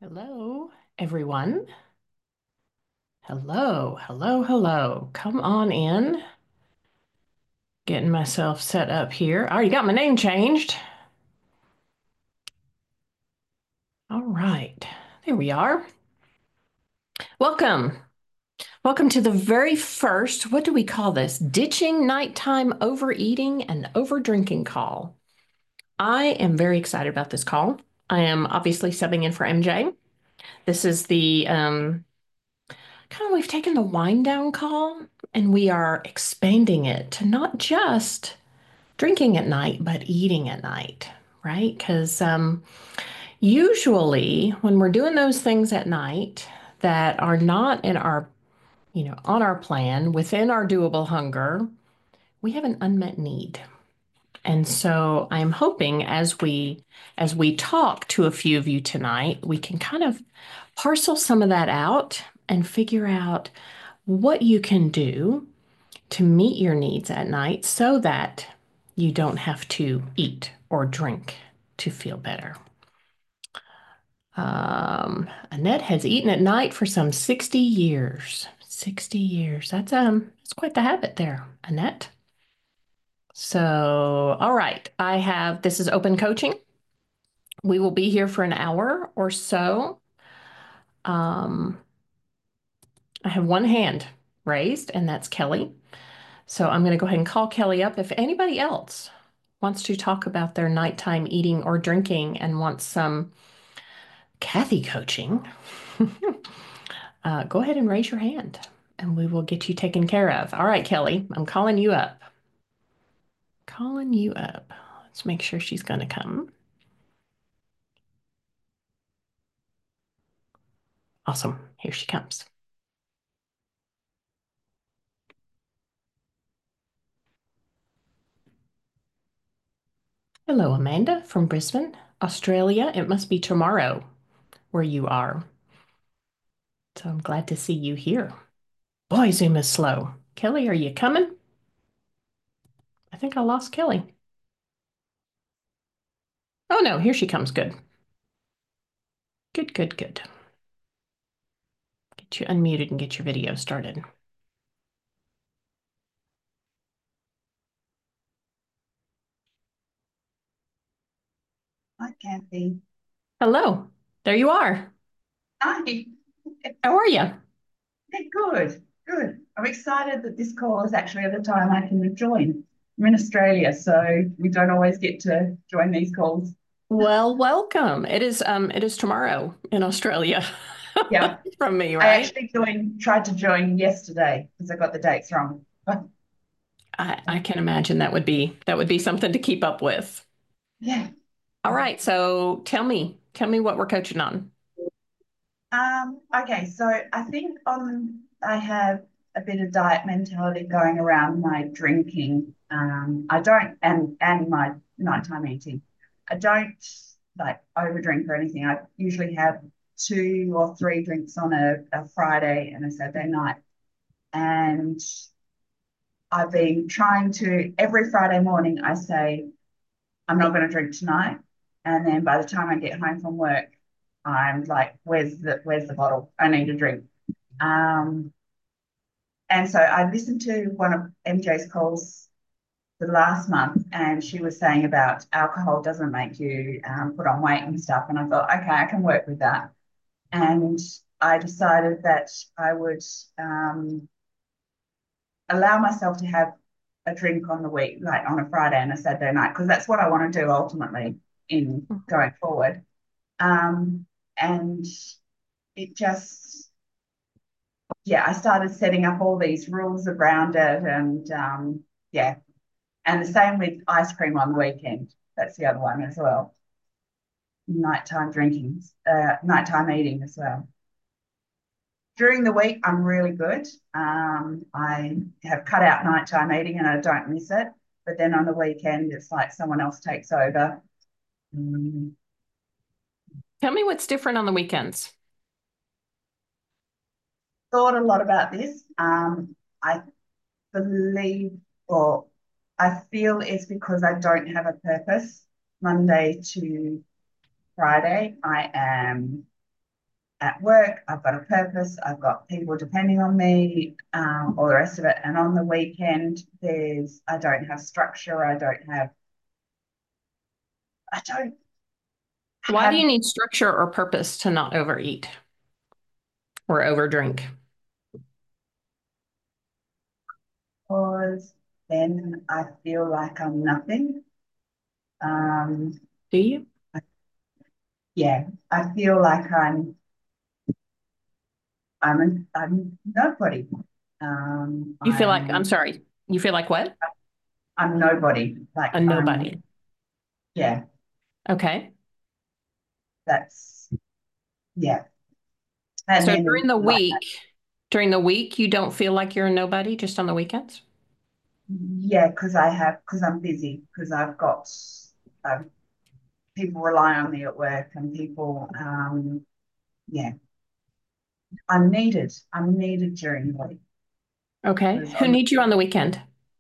Hello, everyone. Hello, hello, hello. Come on in. Getting myself set up here. I already got my name changed. All right, there we are. Welcome. Welcome to the very first, what do we call this? Ditching nighttime overeating and overdrinking call. I am very excited about this call. I am obviously subbing in for MJ. This is the we've taken the wind down call and we are expanding it to not just drinking at night, but eating at night, right? Because usually when we're doing those things at night that are not in our, on our plan, within our doable hunger, we have an unmet need. And so I'm hoping as we talk to a few of you tonight, we can kind of parcel some of that out and figure out what you can do to meet your needs at night so that you don't have to eat or drink to feel better. Annette has eaten at night for some 60 years. 60 years. That's quite the habit there, Annette. So, all right. This is open coaching. We will be here for an hour or so. Um, I have one hand raised, and that's Kelly. So I'm going to go ahead and call Kelly up. If anybody else wants to talk about their nighttime eating or drinking and wants some Kathy coaching, go ahead and raise your hand and we will get you taken care of. All right, Kelly, I'm calling you up. Calling you up. Let's make sure she's going to come. Awesome. Here she comes. Hello, Amanda from Brisbane, Australia. It must be tomorrow where you are. So I'm glad to see you here. Boy, Zoom is slow. Kelly, are you coming? I think I lost Kelly. Oh no, here she comes. Good. Good, good, good. Get you unmuted and get your video started. Hi, Kathy. Hello. There you are. Hi. How are you? Yeah, good, good. I'm excited that this call is actually at the time I can join. I'm in Australia, so we don't always get to join these calls. Well, welcome. It is tomorrow in Australia Yeah, from me, I right? actually tried to join yesterday because I got the dates wrong. But I can imagine that would be something to keep up with. yeah. All right, so tell me what we're coaching on. Okay, so I think I have a bit of diet mentality going around my drinking. I don't and my nighttime eating. I don't like overdrink or anything. I usually have 2 or 3 drinks on a Friday and a Saturday night. And I've been trying to every Friday morning I say, I'm not going to drink tonight. And then by the time I get home from work, I'm like, where's the bottle? I need a drink. Um, and so I listened to one of MJ's calls the last month, and she was saying about alcohol doesn't make you put on weight and stuff. And I thought, okay, I can work with that. And I decided that I would allow myself to have a drink on the week, like on a Friday and a Saturday night, because that's what I want to do ultimately in going forward. Um, and it just, yeah, I started setting up all these rules around it. And yeah, and the same with ice cream on the weekend. That's the other one as well. Nighttime drinking, nighttime eating as well. During the week, I'm really good. I have cut out nighttime eating and I don't miss it. But then on the weekend, it's like someone else takes over. Um, Tell me what's different on the weekends. Thought a lot about this. I believe, or I feel it's because I don't have a purpose. Monday to Friday, I am. at work, I've got a purpose, I've got people depending on me, all the rest of it. And on the weekend, I don't have structure, I don't Why do you have, need structure or purpose to not overeat or overdrink? because then I feel like I'm nothing. Um, Do you? yeah, I feel like I'm nobody. Um, You feel like, I'm I'm sorry, you feel like what? I'm nobody. Like A nobody. yeah, Okay. that's yeah. And So then like during the week, you don't feel like you're a nobody just on the weekends? yeah, because I'm busy because I've got um, people rely on me at work and people yeah, I'm needed during the week Okay. because Who on needs you on the weekend?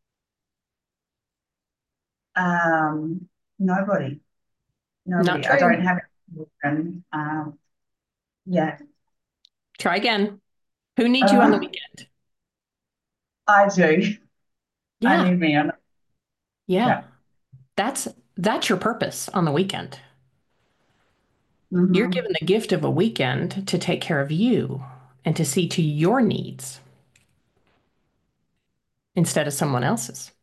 nobody, Not nobody. I don't true. have children. Yeah, Try again. Who needs you on the uh, weekend? I do. I Yeah. need me on. Yeah. Yeah. That's that's your purpose on the weekend. You're Hmm. given the gift of a weekend to take care of you and to see to your needs instead of someone else's.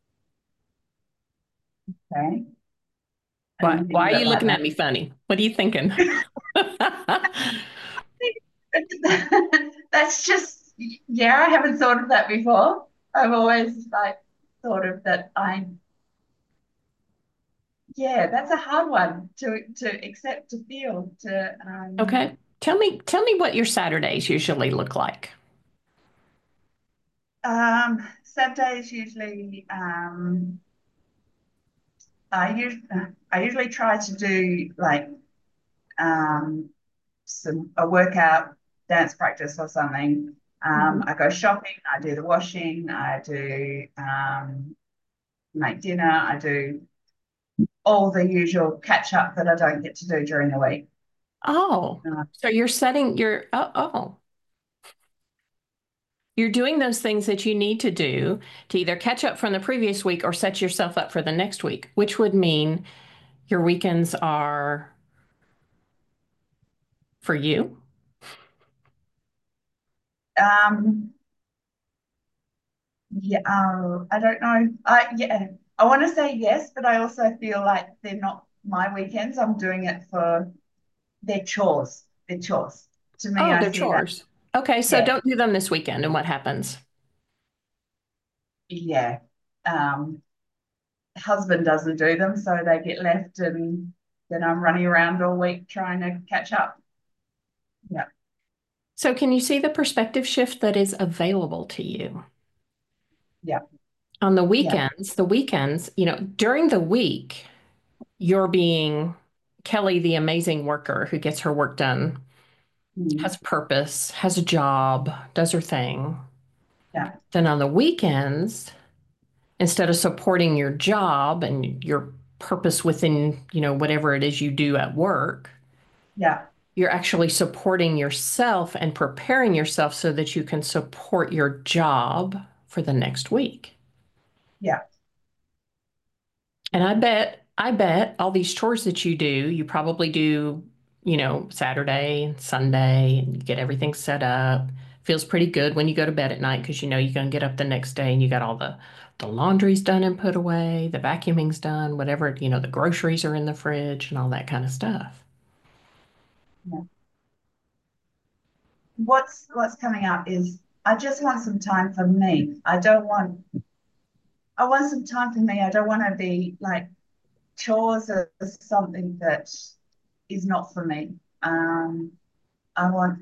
Okay. I Why didn't think why of are it you like looking that. at me funny? What are you thinking? That's just, yeah, I haven't thought of that before. I've always like thought of that yeah, that's a hard one to accept, to feel, to Okay. Tell me what your Saturdays usually look like. Saturdays usually I usually try to do like um some a workout, dance practice or something. Mhm. I go shopping, I do the washing, I do make dinner, I do all the usual catch up that I don't get to do during the week. Oh, Uh, so you're setting your you're doing those things that you need to do to either catch up from the previous week or set yourself up for the next week, which would mean your weekends are for you. um, yeah, I don't know. I want to say yes, but I also feel like they're not my weekends. I'm doing it for their chores. Their chores. To me, Oh, I they're see that. chores. Okay, so Yeah, don't do them this weekend, and what happens? yeah. Um, Husband doesn't do them, so they get left, and then I'm running around all week trying to catch up. Yeah, So can you see the perspective shift that is available to you? yeah, On yeah. the weekends, during the week, you're being Kelly, the amazing worker who gets her work done, has Mm, a purpose, has a job, does her thing. yeah, Then on the weekends, instead of supporting your job and your purpose within, whatever it is you do at work, yeah, you're actually supporting yourself and preparing yourself so that you can support your job for the next week. yeah, And I bet all these chores that you do, you probably do, Saturday and Sunday, and you get everything set up. Feels pretty good when you go to bed at night because you know you're going to get up the next day and you got all the laundry's done and put away, the vacuuming's done, whatever, the groceries are in the fridge and all that kind of stuff. yeah. What's coming up is I just want some time for me. I want some time for me. I don't want to be like chores are something that is not for me. I want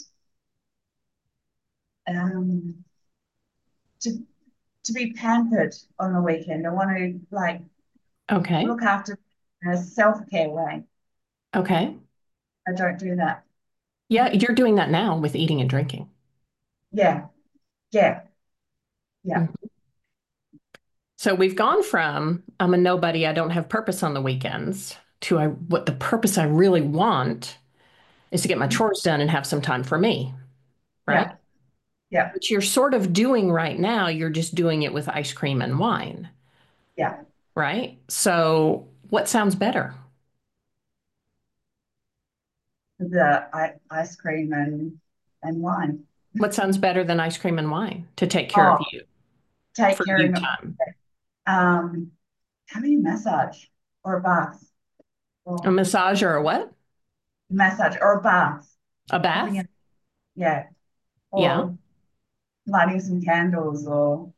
um, to to be pampered on the weekend. I want to like Okay. look after in a self care way. Okay. I don't do that. Yeah, you're doing that now with eating and drinking. Yeah, yeah, yeah, Mhm. So we've gone from I'm a nobody, I don't have purpose on the weekends to what the purpose I really want is to get my chores done and have some time for me, right? Yeah. Yeah. Which you're sort of doing right now. You're just doing it with ice cream and wine, Yeah. right? So what sounds better? Ice cream and wine. What sounds better than ice cream and wine to take care of Oh, you take for care you of time? um having a massage or a bath A or massage or a what? massage or a bath. A Having bath? a yeah. Yeah. Or lighting some candles or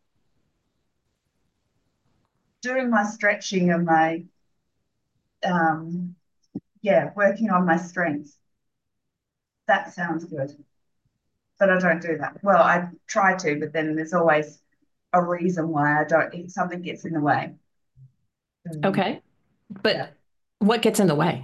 doing my stretching and my um yeah, working on my strengths. That sounds good. But I don't do that. Well, I try to, but then there's always a reason why I don't. If something gets in the way. Okay. Yeah, But what gets in the way?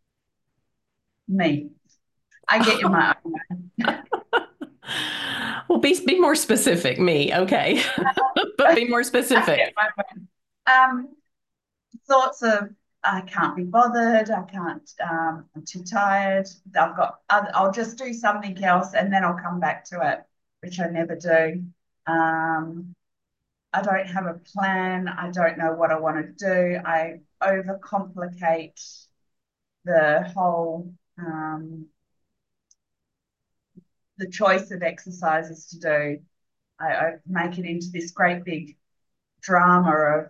me. I get in my own way. Well, be more specific, me. Okay. But be more I get specific. my way. Thoughts of I can't be bothered. I can't. I'm too tired. I've got. I'll just do something else, and then I'll come back to it, which I never do. Um, I don't have a plan. I don't know what I want to do. I overcomplicate the whole the choice of exercises to do. I make it into this great big drama of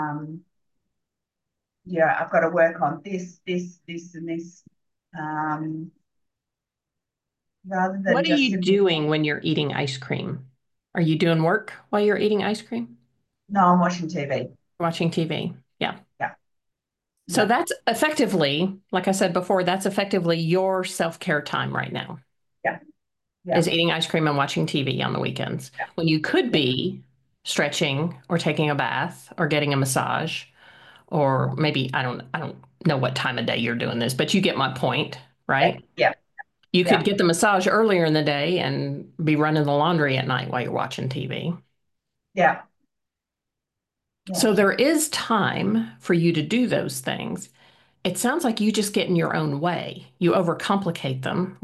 yeah, I've got to work on this, and this, um, rather than What are just you simply doing when you're eating ice cream? Are you doing work while you're eating ice cream? no, I'm watching TV. Watching TV? Yeah. Yeah, So yeah, that's effectively, like I said before, that's effectively your self-care time right now, yeah, is yeah, eating ice cream and watching TV on the weekends yeah, when you could yeah, be stretching or taking a bath or getting a massage or maybe I don't know what time of day you're doing this, but you get my point, right? yeah, You could yeah, get the massage earlier in the day and be running the laundry at night while you're watching TV. yeah, yeah. So there is time for you to do those things. It sounds like you just get in your own way. You overcomplicate them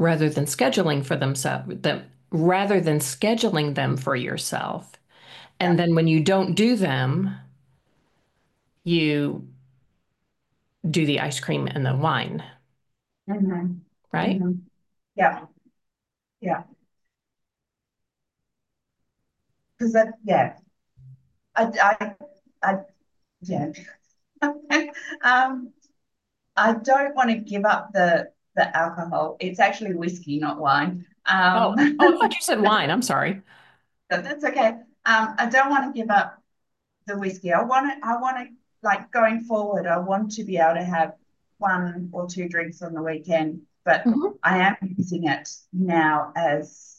rather than scheduling them for yourself. Yeah. And then when you don't do them, you do the ice cream and the wine, Mm-hmm. right? Mm-hmm. Yeah, yeah. Because that, yeah, I, I, yeah. um, I don't want to give up the alcohol. It's actually whiskey, not wine. Oh, I thought you said wine. I'm sorry. But that's okay. I don't want to give up the whiskey. I want to like going forward. I want to be able to have one or two drinks on the weekend, but Mhm. I am using it now as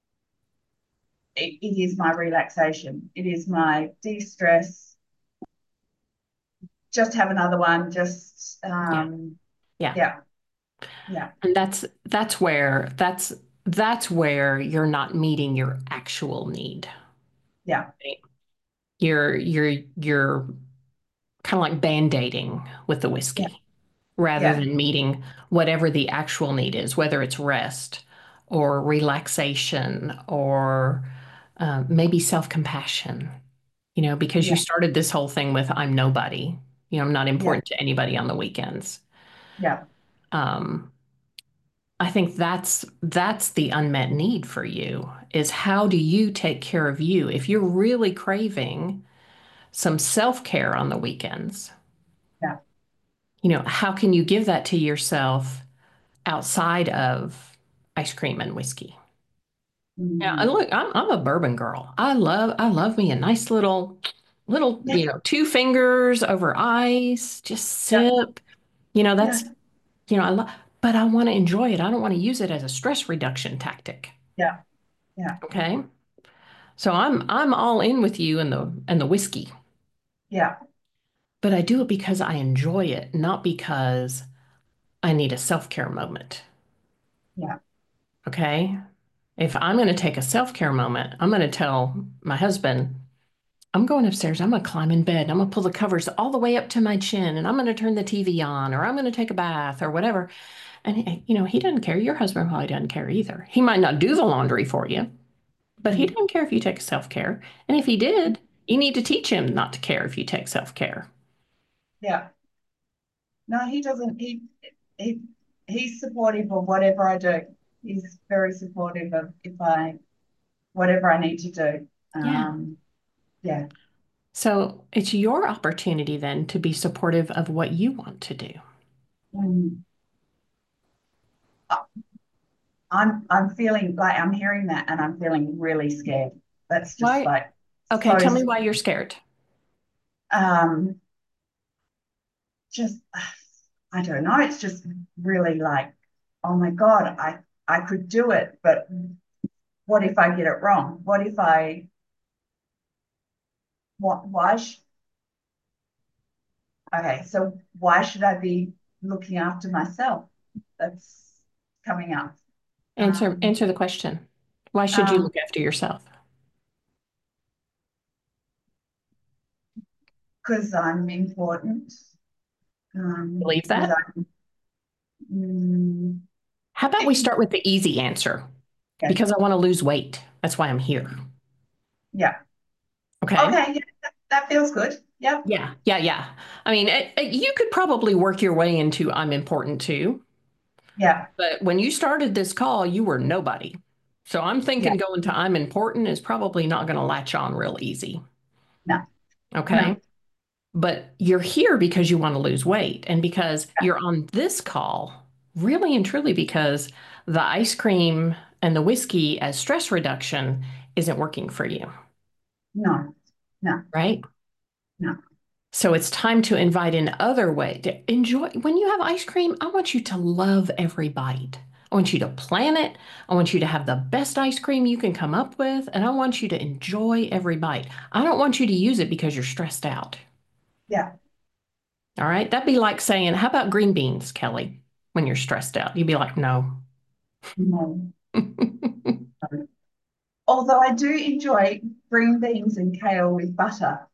it is my relaxation. It is my de-stress. Just have another one. Just Yeah. Yeah. yeah, yeah, And that's where you're not meeting your actual need. yeah, Right? You're kind of like band-aiding with the yeah, whiskey rather yeah, than meeting whatever the actual need is, whether it's rest or relaxation or maybe self-compassion, because you yeah, started this whole thing with I'm nobody, I'm not yeah, important to anybody on the weekends. yeah, Um, I think that's the unmet need for you is how do you take care of you? If you're really craving some self-care on the weekends, yeah. how can you give that to yourself outside of ice cream and whiskey? Yeah, and Mm-hmm. look, I'm a bourbon girl. I love me a nice little, Yeah, 2 fingers over ice, just yeah, sip. yeah, That's, I love, but I want to enjoy it. I don't want to use it as a stress reduction tactic. yeah, yeah, Okay. So I'm all in with you and the whiskey, yeah, but I do it because I enjoy it, not because I need a self-care moment. yeah, Okay. If I'm going to take a self-care moment, I'm going to tell my husband, I'm going upstairs. I'm going to climb in bed. I'm going to pull the covers all the way up to my chin and I'm going to turn the TV on or I'm going to take a bath or whatever. And, he doesn't care. Your husband probably doesn't care either. He might not do the laundry for you, but he Mm. doesn't care if you take self-care. And if he did, you need to teach him not to care if you take self-care. Yeah. No, he doesn't. He he's supportive of whatever I do. He's very supportive of if I whatever I need to do. Yeah. Yeah. So it's your opportunity then to be supportive of what you want to do. Mm. I'm feeling like I'm hearing that and I'm feeling really scared. That's just Why? like Okay, so tell me why you're scared. um just I don't know. It's just really like, oh my God, I could do it, but what if I get it wrong? What if I what why sh okay, so why should I be looking after myself? That's coming up. Um Answer the question. Why should you um look after yourself? because I'm important. Believe Because that? I mm, How about we start with the easy answer? yeah, Because I want to lose weight. That's why I'm here. yeah. Okay. Okay, yeah, that feels good. Yep. Yeah, yeah, yeah. I mean, you could probably work your way into I'm important too, Yeah, but when you started this call, you were nobody. So I'm yeah. thinking going to I'm important is probably not going to latch on real easy. No, Okay. no. But you're here because you want to lose weight and because you're on this call, really and truly because the ice cream and the whiskey as stress reduction isn't working for you, No, no, right? no. So it's time to invite in other way to enjoy. When you have ice cream, I want you to love every bite. I want you to plan it. I want you to have the best ice cream you can come up with, and I want you to enjoy every bite. I don't want you to use it because you're stressed out. Yeah, All right. That'd be like saying, how about green beans, Kelly, when you're stressed out? You'd be like, no. no. No. Although I do enjoy green beans and kale with butter.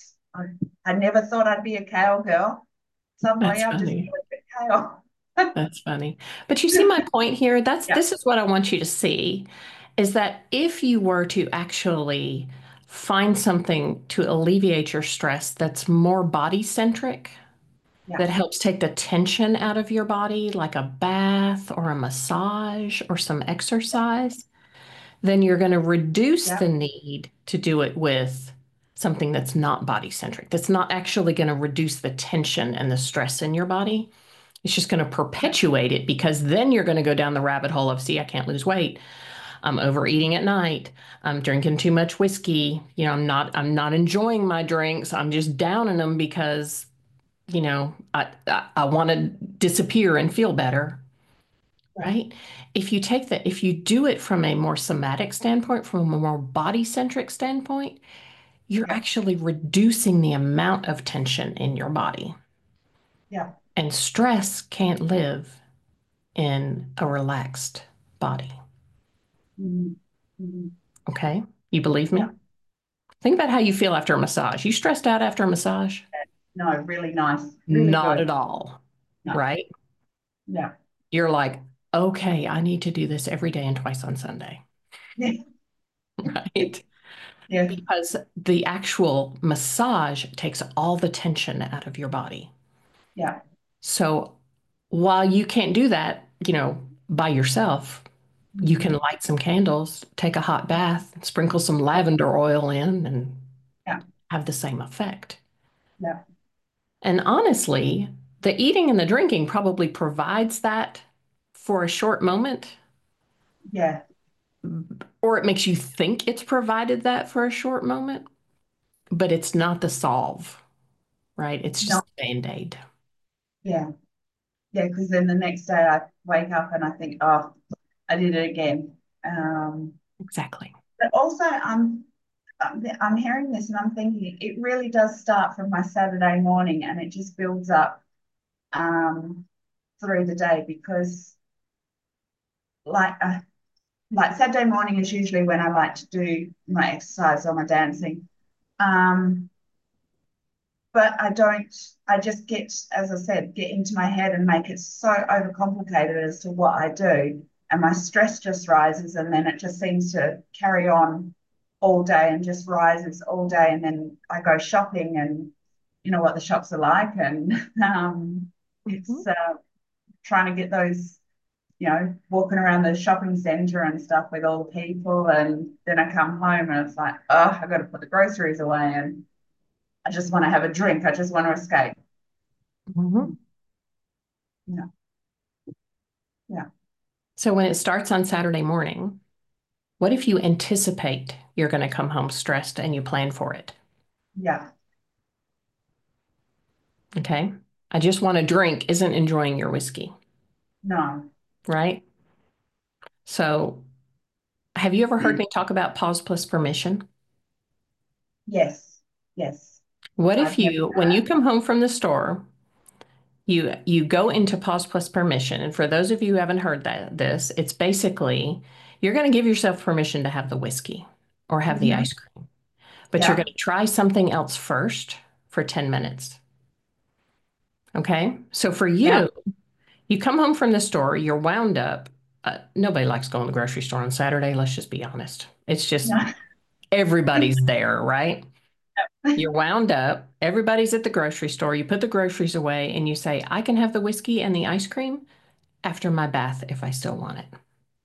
I never thought I'd be a kale girl. Suddenly That's I've just funny. got kale. That's funny. But you see my point here? This is what I want you to see is that if you were to actually find something to alleviate your stress that's more body centric, Yeah, that helps take the tension out of your body, like a bath or a massage or some exercise, then you're going to reduce yeah, the need to do it with something that's not body centric, that's not actually going to reduce the tension and the stress in your body. It's just going to yeah, perpetuate it because then you're going to go down the rabbit hole of, see, I can't lose weight. I'm overeating at night. I'm drinking too much whiskey. I'm not enjoying my drinks. I'm just downing them because, I want to disappear and feel better. yeah, Right? If you do it from a more somatic standpoint, from a more body centric standpoint, you're yeah, actually reducing the amount of tension in your body. yeah. And stress can't live in a relaxed body. Mm, mm, Okay? You believe yeah. me? Think about how you feel after a massage. You stressed out after a massage? No, really nice, really Not good. at all. No, Right? yeah, You're like, okay, I need to do this every day and twice on Sunday. yeah, Right? yes, Because the actual massage takes all the tension out of your body. yeah, So while you can't do that, by yourself, you can mm, light some candles, take a hot bath, sprinkle some lavender oil in, and yeah, have the same effect. yeah, And honestly, the eating and the drinking probably provides that for a short moment, yeah. or it makes you think it's provided that for a short moment, but it's not the solve, right? It's No, just a band-aid. yeah, yeah. Because then the next day I wake up and I think, oh, I did it again. Exactly. But also, I'm hearing this and I'm thinking it really does start from my Saturday morning and it just builds up um, through the day because like uh, like Saturday morning is usually when I like to do my exercise or my dancing. Um, but I just get, as I said, get into my head and make it so overcomplicated as to what I do. And my stress just rises, and then it just seems to carry on all day and just rises all day. And then I go shopping, and you know what the shops are like. And Mhm. it's trying to get those, walking around the shopping center and stuff with all the people. And then I come home and it's like, oh, I got to put the groceries away. And I just want to have a drink. I just want to escape. Mhm. Yeah, yeah, So when it starts on Saturday morning, what if you anticipate you're going to come home stressed and you plan for it? yeah. Okay. I just want a drink isn't enjoying your whiskey, No, right? So have you ever heard me talk about pause plus permission? yes, yes. What if I've heard you, when you that. come home from the store, you go into pause plus permission, and for those of you who haven't heard it's basically you're going to give yourself permission to have the whiskey or have the Mm-hmm. ice cream, but you're going Yeah, to try something else first for 10 minutes. Okay? So for yeah, you, you come home from the store, you're wound up. Nobody likes going to the grocery store on Saturday, let's just be honest. It's just yeah, everybody's there, right? You're wound up, everybody's at the grocery store. You put the groceries away and you say, I can have the whiskey and the ice cream after my bath if I still want it.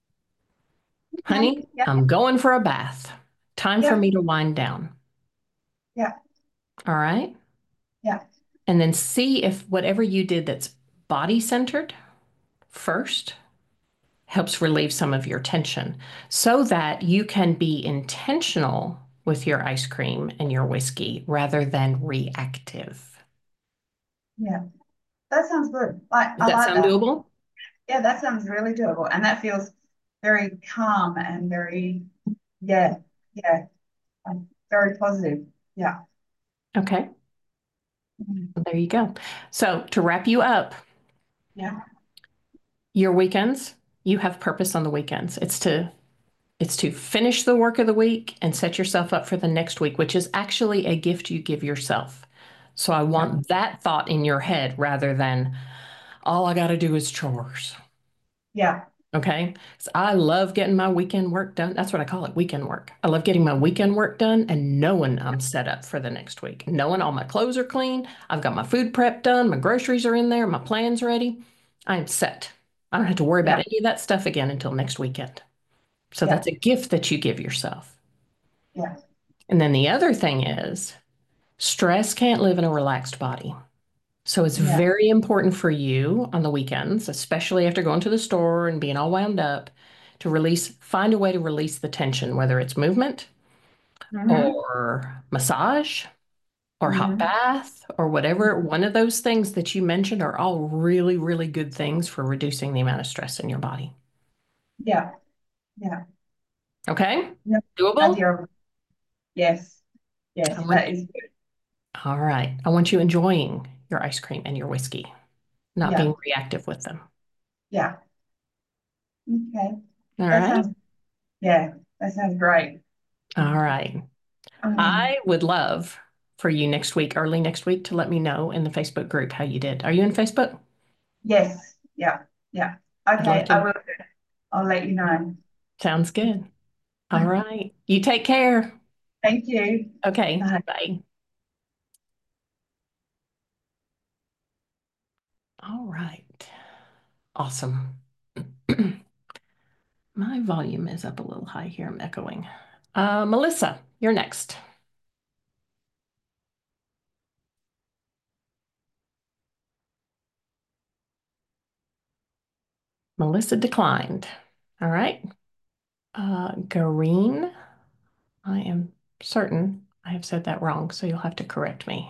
okay, Honey, yeah, I'm going for a bath. Time for yeah, me to wind down. yeah, All right. yeah, And then see if whatever you did that's body centered first helps relieve some of your tension so that you can be intentional with your ice cream and your whiskey rather than reactive. yeah. That sounds good. Like Does I that like sound that. doable? Yeah, that sounds really doable, and that feels very calm and very, yeah, yeah, very positive. Yeah, Okay. mhm, Well, there you go. So to wrap you up, yeah, your weekends, you have purpose on the weekends. It's to finish the work of the week and set yourself up for the next week, which is actually a gift you give yourself. So I yeah, want that thought in your head rather than all I got to do is chores. yeah, Okay. So I love getting my weekend work done. That's what I call it, weekend work. I love getting my weekend work done and knowing I'm set up for the next week, knowing all my clothes are clean. I've got my food prep done. My groceries are in there. My plan's ready. I am set. I don't have to worry about yeah, any of that stuff again until next weekend. So yeah, that's a gift that you give yourself. yeah, And then the other thing is stress can't live in a relaxed body. So it's yeah. very important for you on the weekends, especially after going to the store and being all wound up, to find a way to release the tension, whether it's movement Mm-hmm. or massage or hot Mm-hmm. bath or whatever. One of those things that you mentioned are all really, really good things for reducing the amount of stress in your body. Yeah, yeah. Okay? No Doable? idea of, yes, I yes, want, that is good. all right. I want you enjoying your ice cream and your whiskey, not Yeah, being reactive with them. yeah. Okay. All That right. sounds, yeah, that sounds great. All right. Um, I would love for you next week, early next week, to let me know in the Facebook group how you did. Are you in Facebook? yes, yeah, yeah. I'd love Okay, I to. will. I'll let you know. Sounds good. All right. You take care. Thank you. Okay. Bye. Bye. All right. Awesome. My volume is up a little high here. I'm echoing. Melissa, you're next. Melissa declined. All right. Gareen, I am certain I have said that wrong, so you'll have to correct me.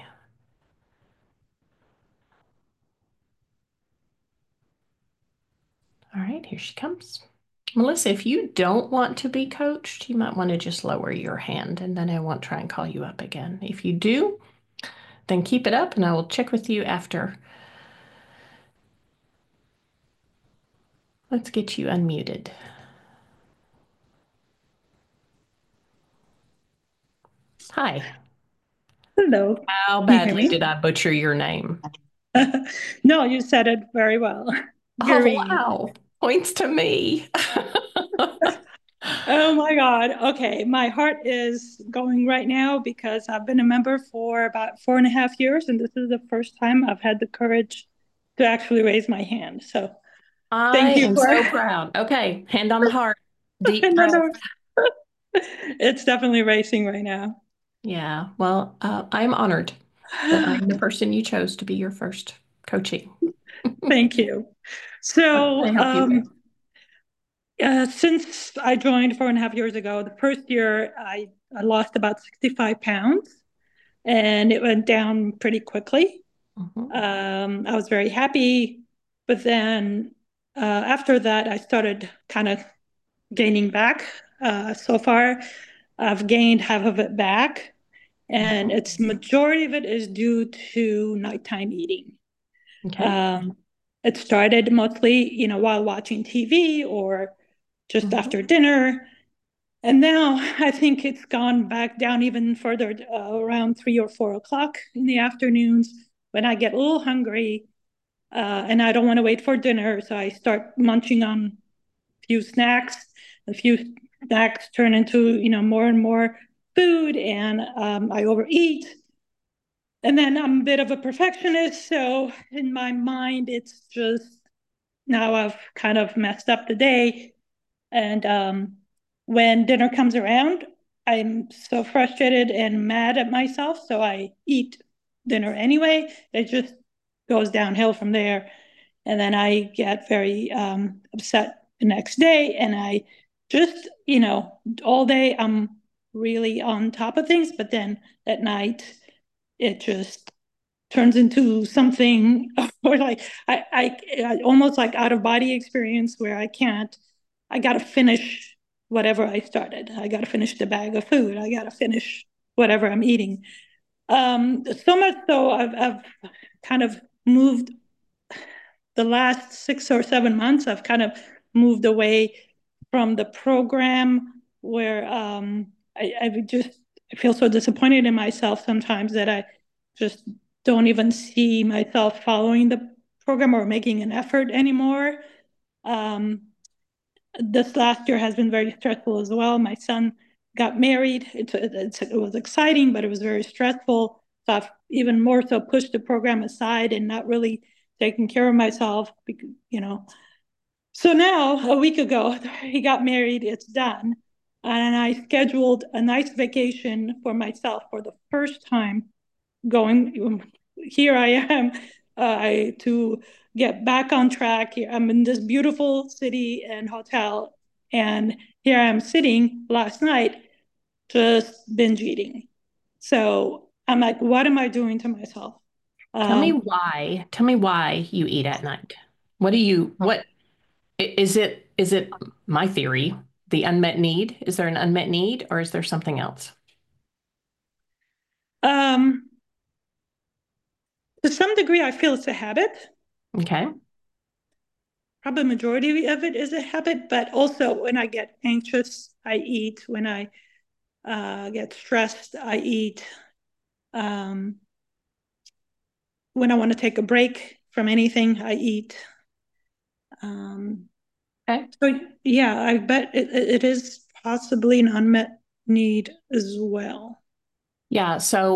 All right, here she comes. Melissa, if you don't want to be coached, you might want to just lower your hand and then I won't try and call you up again. If you do, then keep it up and I will check with you after. Let's get you unmuted. Hi. Hello. Can How you hear badly me? did I butcher your name? No, you said it very well. Oh, Guri. wow. Points to me. Oh my God. Okay. My heart is going right now because I've been a member for about 4.5 years, and this is the first time I've had the courage to actually raise my hand. So thank I you am for so proud. Okay, hand on the heart. Deep breath. another. It's definitely racing right now. Yeah, well, I'm honored that I'm the person you chose to be your first coaching. Thank you. What can So, I help you with? since I joined 4.5 years ago, the first year I lost about 65 pounds and it went down pretty quickly. Mhm. I was very happy, but then after that, I started kind of gaining back. So far, I've gained half of it back, and Mhm. its majority of it is due to nighttime eating. Okay. Um, it started mostly, while watching TV or just Mhm. after dinner. And now I think it's gone back down even further, around 3 or 4 o'clock in the afternoons when I get a little hungry, and I don't want to wait for dinner. So I start munching on a few snacks. A few snacks turn into, more and more food, and I overeat. And then I'm a bit of a perfectionist. So in my mind, it's just now I've kind of messed up the day. And when dinner comes around, I'm so frustrated and mad at myself. So I eat dinner anyway. It just goes downhill from there. And then I get very upset the next day. And I just, all day I'm really on top of things. But then at night, it just turns into something or like I almost like out of body experience where I got to finish whatever I started. I got to finish the bag of food. I got to finish whatever I'm eating. So much so I've kind of moved the last 6 or 7 months. I've kind of moved away from the program where I feel so disappointed in myself sometimes that I just don't even see myself following the program or making an effort anymore. Um, this last year has been very stressful as well. My son got married. It was exciting, but it was very stressful. So I've even more so pushed the program aside and not really taking care of myself, you know. So now, a week ago, he got married. It's done. And I scheduled a nice vacation for myself for the first time going. Here I am to get back on track. I'm in this beautiful city and hotel, and here I am sitting last night just binge eating. So I'm like, what am I doing to myself? Um, Tell me why you eat at night. What is it my theory, the unmet need? Is there an unmet need or is there something else? um, to some degree, I feel it's a habit. Okay. Probably majority of it is a habit, but also when I get anxious, I eat. When I get stressed, I eat. Um, when I want to take a break from anything, I eat. Um, Okay. so yeah, I bet it is possibly an unmet need as well. Yeah, so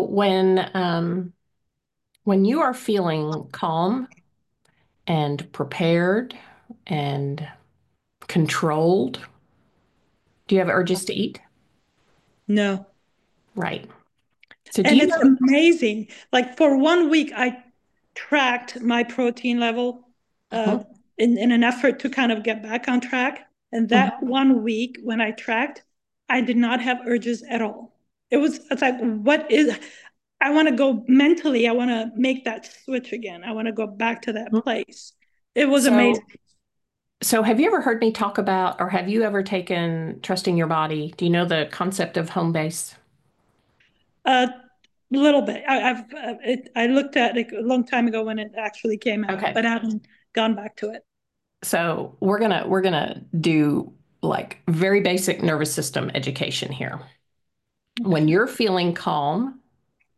when you are feeling calm and prepared and controlled, do you have urges to eat? No. Right. So do And you it's know? amazing. Like for one week, I tracked my protein level uh, Mhm, in an effort to kind of get back on track. And that mhm. one week when I tracked, I did not have urges at all. It's like, I want to go mentally, I want to make that switch again. I want to go back to that place. It was amazing. So so have you ever heard me talk about, or have you ever taken trusting your body? Do you know the concept of home base? A little bit. I looked at it a long time ago when it actually came out, Okay. but I haven't gone back to it. So we're gonna do like very basic nervous system education here. When Okay. you're feeling calm,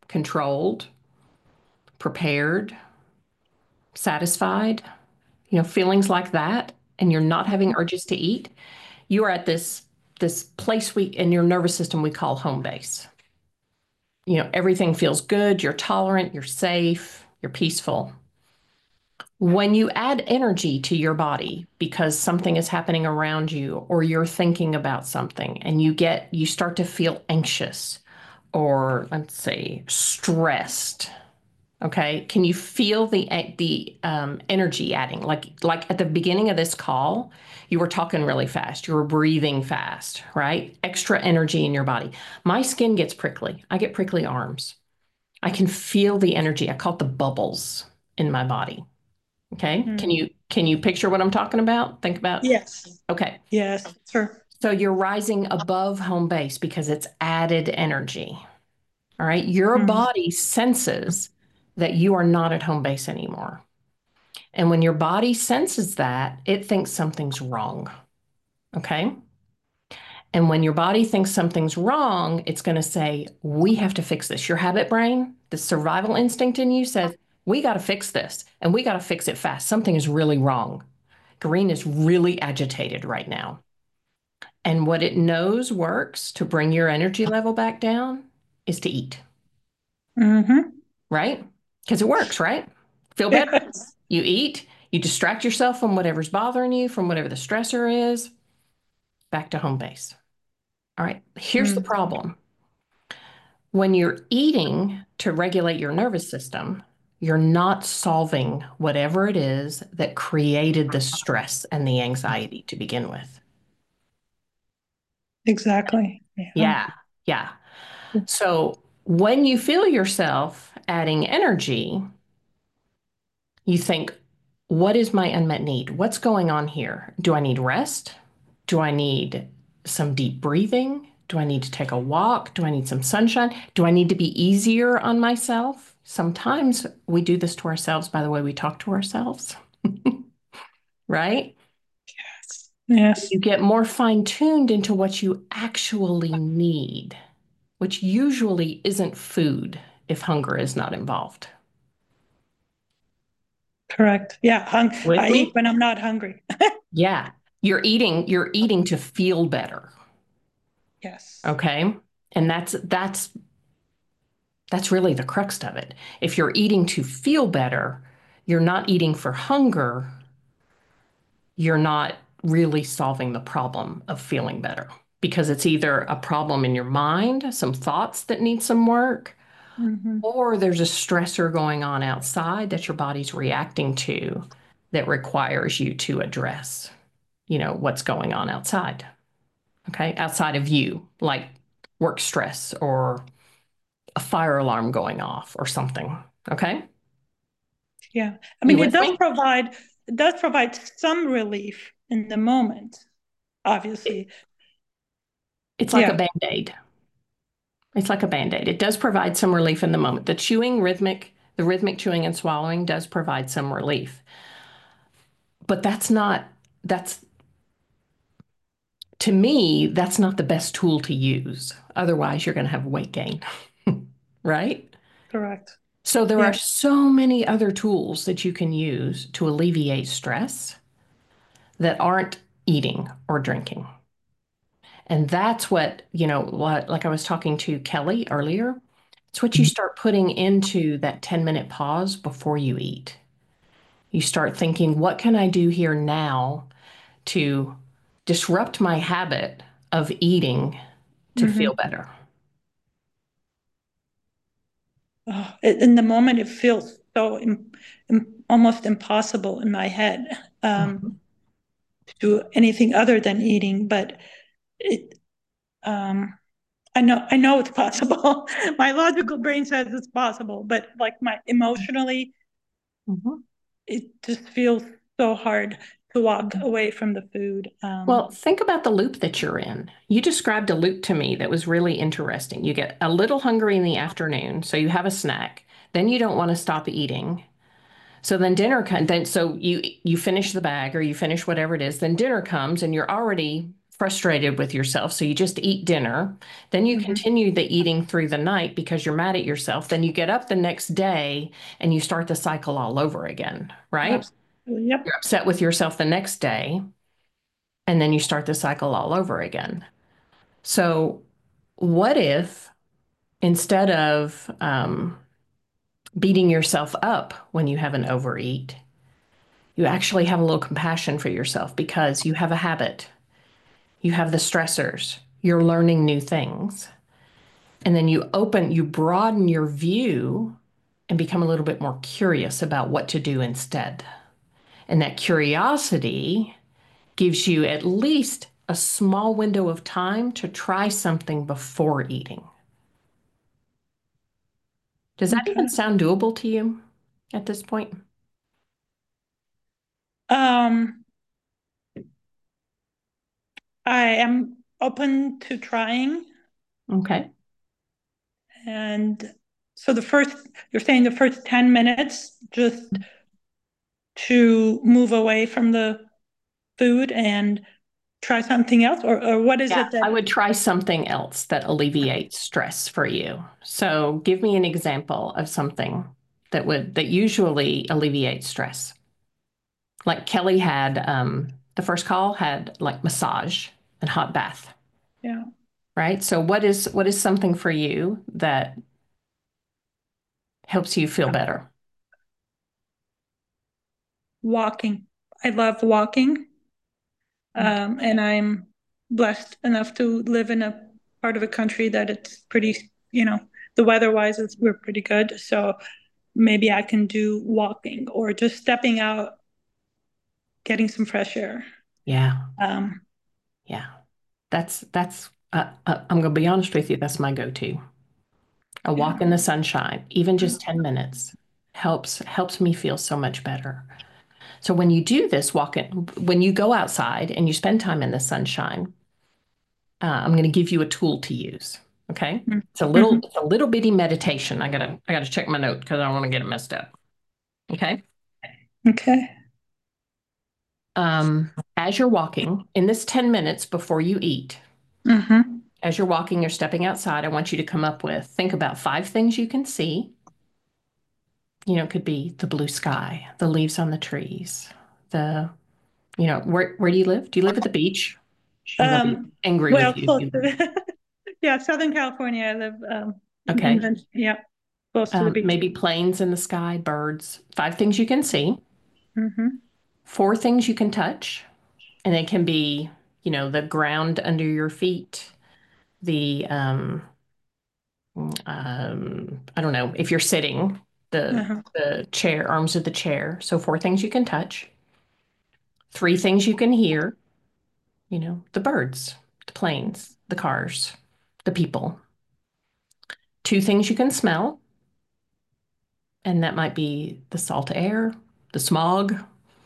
controlled, prepared, satisfied, feelings like that, and you're not having urges to eat, you are at this place in your nervous system we call home base. Everything feels good, you're tolerant, you're safe, you're peaceful. When you add energy to your body because something is happening around you or you're thinking about something and you start to feel anxious or let's say stressed. Okay. Can you feel the energy adding? Like at the beginning of this call, you were talking really fast. You were breathing fast, right? Extra energy in your body. My skin gets prickly. I get prickly arms. I can feel the energy. I call it the bubbles in my body. Okay. Can you picture what I'm talking about? Think about. Yes. Okay. Yes, sure. So you're rising above home base because it's added energy. All right. Your body senses that you are not at home base anymore. And when your body senses that, it thinks something's wrong. Okay. And when your body thinks something's wrong, it's going to say, we have to fix this. Your habit brain, the survival instinct in you says, we got to fix this and we got to fix it fast. Something is really wrong. Green is really agitated right now. And what it knows works to bring your energy level back down is to eat. Mm-hmm. Right? Because it works, right? Feel better? Yes. You eat, you distract yourself from whatever's bothering you, from whatever the stressor is, back to home base. All right, here's the problem. When you're eating to regulate your nervous system, you're not solving whatever it is that created the stress and the anxiety to begin with. Exactly. Yeah, yeah. So when you feel yourself adding energy, you think, what is my unmet need? What's going on here? Do I need rest? Do I need some deep breathing? Do I need to take a walk? Do I need some sunshine? Do I need to be easier on myself? Sometimes we do this to ourselves by the way we talk to ourselves, right? Yes. You get more fine-tuned into what you actually need, which usually isn't food if hunger is not involved. Correct. Yeah. With I me? eat when I'm not hungry. Yeah. You're eating to feel better. Yes. Okay. And that's really the crux of it. If you're eating to feel better, you're not eating for hunger, you're not really solving the problem of feeling better because it's either a problem in your mind, some thoughts that need some work, Mm-hmm. or there's a stressor going on outside that your body's reacting to that requires you to address, what's going on outside. Okay, outside of you, like work stress or a fire alarm going off or something. Okay, Yeah. I you mean, with me? it does provide some relief in the moment, obviously. It's like a Yeah. band-aid. It's like a band-aid. It does provide some relief in the moment. The rhythmic chewing and swallowing does provide some relief. But that's to me, that's not the best tool to use. Otherwise, you're going to have weight gain, right? Correct. So there are Yeah. so many other tools that you can use to alleviate stress that aren't eating or drinking. And that's what like I was talking to Kelly earlier, it's what you start putting into that 10-minute pause before you eat. You start thinking, what can I do here now to disrupt my habit of eating to Mm-hmm. feel better? Oh, in the moment, it feels so almost impossible in my head Mhm. to do anything other than eating. But it, um, I know it's possible. My logical brain says it's possible, but like my emotionally, Mhm. it just feels so hard to walk away from the food. Well, think about the loop that you're in. You described a loop to me that was really interesting. You get a little hungry in the afternoon, so you have a snack. Then you don't want to stop eating. So then so you finish the bag or you finish whatever it is, then dinner comes and you're already frustrated with yourself. So you just eat dinner. Then you Mhm. continue the eating through the night because you're mad at yourself. Then you get up the next day and you start the cycle all over again, right? Absolutely. Yep. You're upset with yourself the next day and then you start the cycle all over again. So what if instead of beating yourself up when you have an overeat, you actually have a little compassion for yourself because you have a habit, you have the stressors, you're learning new things. And then you broaden your view and become a little bit more curious about what to do instead. And that curiosity gives you at least a small window of time to try something before eating. Does that Okay. even sound doable to you at this point? Um, I am open to trying. Okay. And so you're saying the first 10 minutes just to move away from the food and try something else? Or what is Yeah, it that, I would try something else that alleviates stress for you. So give me an example of something that usually alleviates stress. Like Kelly had the first call had like massage and hot bath, yeah, right? So what is something for you that helps you feel better? walking. I love walking. And I'm blessed enough to live in a part of a country that it's pretty, the weather wise, we're pretty good. So maybe I can do walking or just stepping out, getting some fresh air. Yeah, Um, yeah. I'm gonna be honest with you, that's my go-to. A yeah. walk in the sunshine, even just 10 minutes, helps me feel so much better. So when you do this when you go outside and you spend time in the sunshine, I'm going to give you a tool to use. Okay. Mm-hmm. It's a little bitty meditation. I gotta check my note because I don't want to get it messed up. Okay. Okay. As you're walking in this 10 minutes before you eat, Mm-hmm. as you're walking, you're stepping outside, I want you to think about 5 things you can see. You know, it could be the blue sky, the leaves on the trees, the, where do you live? Do you live at the beach? I'm going to be Um, angry well, with you if close you live. to, yeah, Southern California. I live Okay. yeah, close to the beach. Maybe planes in the sky, birds. 5 things you can see, Mm-hmm. 4 things you can touch, and they can be, the ground under your feet, the, I don't know, if you're sitting, Uh-huh. the chair, arms of the chair. So 4 things you can touch, 3 things you can hear, the birds, the planes, the cars, the people. 2 things you can smell, and that might be the salt air, the smog,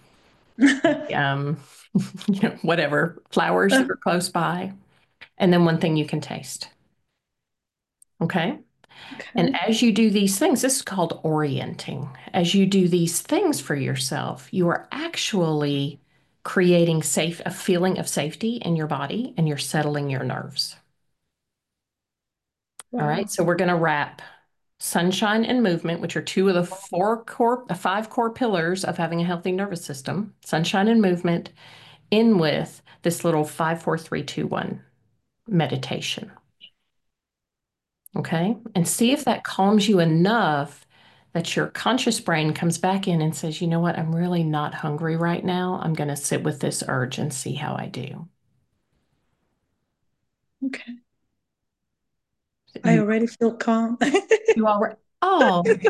um, whatever, flowers that are close by. And then 1 thing you can taste. Okay. And Okay. as you do these things, this is called orienting. As you do these things for yourself, you are actually creating a feeling of safety in your body and you're settling your nerves. All right. Wow. So we're going to wrap sunshine and movement, which are 2 of the 5 core pillars of having a healthy nervous system, sunshine and movement, in with this little 5, 4, 3, 2, 1 meditation. Okay. And see if that calms you enough that your conscious brain comes back in and says, you know what, I'm really not hungry right now. I'm going to sit with this urge and see how I do. Okay. I You, already feel calm. you already, oh,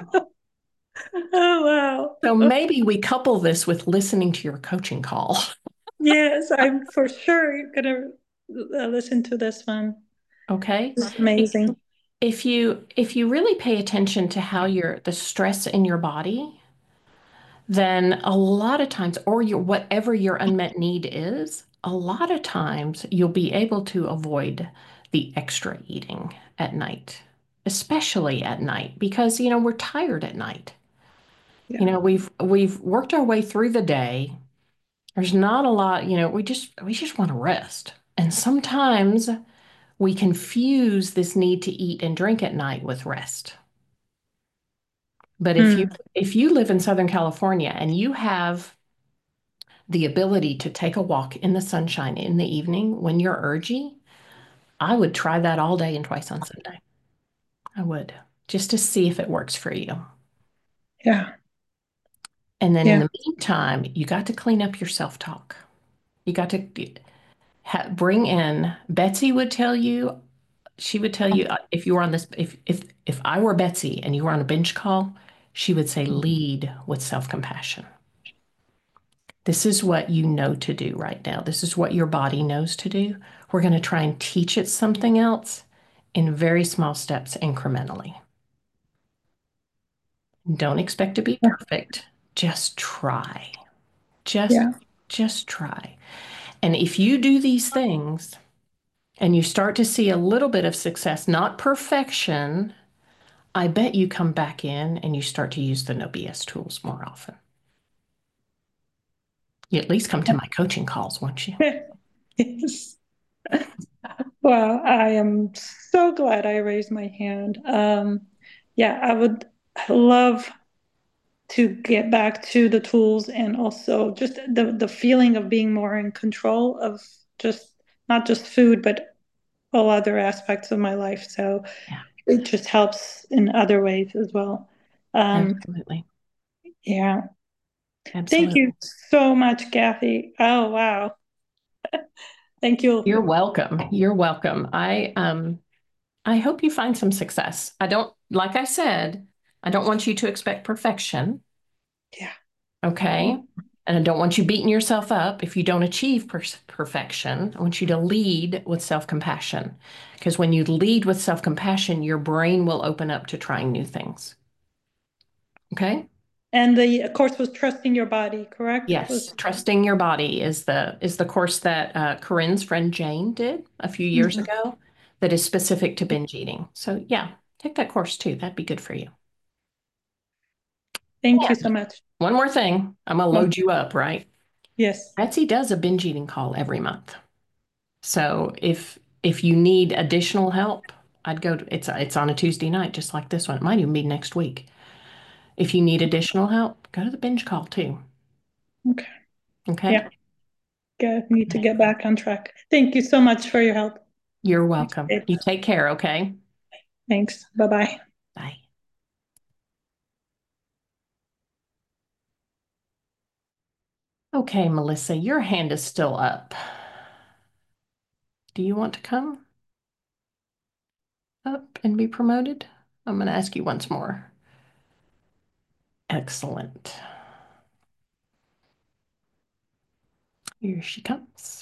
Oh, so wow. maybe we couple this with listening to your coaching call. Yes, I'm for sure gonna listen to this one. Okay. It's amazing. If you really pay attention to how the stress in your body, then a lot of times, or whatever your unmet need is, a lot of times you'll be able to avoid the extra eating at night, especially at night, because we're tired at night. Yeah. We've worked our way through the day. There's not a lot, we just want to rest. And sometimes we confuse this need to eat and drink at night with rest. But Hmm. if you live in Southern California and you have the ability to take a walk in the sunshine in the evening when you're urgy, I would try that all day and twice on Sunday. I would, just to see if it works for you. Yeah. And then in Yeah. the meantime, you got to clean up your self-talk. You got to bring in, Betsy would tell you, she would tell you if you were on this, if I were Betsy and you were on a bench call, she would say, lead with self-compassion. This is what you know to do right now. This is what your body knows to do. We're going to try and teach it something else in very small steps incrementally. Don't expect to be perfect. Just try. Just Yeah. just try. And if you do these things and you start to see a little bit of success, not perfection, I bet you come back in and you start to use the no BS tools more often. You at least come to my coaching calls, won't you? Yes. Well, I am so glad I raised my hand. Yeah, I would love to get back to the tools and also just the feeling of being more in control of just not just food, but all other aspects of my life. So Yeah, it just helps in other ways as well. Um, absolutely. yeah. Thank Absolutely. you so much, Kathy. Oh, wow. Thank you. You're welcome. You're welcome. I hope you find some success. I don't, like I said, I don't want you to expect perfection, Yeah. okay? And I don't want you beating yourself up if you don't achieve perfection. I want you to lead with self-compassion. Because when you lead with self-compassion, your brain will open up to trying new things. Okay? And the course was trusting your body, correct? Yes, trusting your body is the course that Corinne's friend Jane did a few years Mhm. ago that is specific to binge eating. So yeah, take that course too. That'd be good for you. Thank you so And much. one more thing, I'm gonna load Okay. you up, right? Yes. Betsy does a binge eating call every month. So if you need additional help, I'd go to, it's on a Tuesday night, just like this one. It might even be next week. If you need additional help, go to the binge call too. Okay. Okay? Yeah. Need to get back on track. Thank you so much for your help. You're welcome. Okay. You take care, okay? Thanks. Bye-bye. Bye. Okay, Melissa, your hand is still up. Do you want to come up and be promoted? I'm going to ask you once more. Excellent. Here she comes.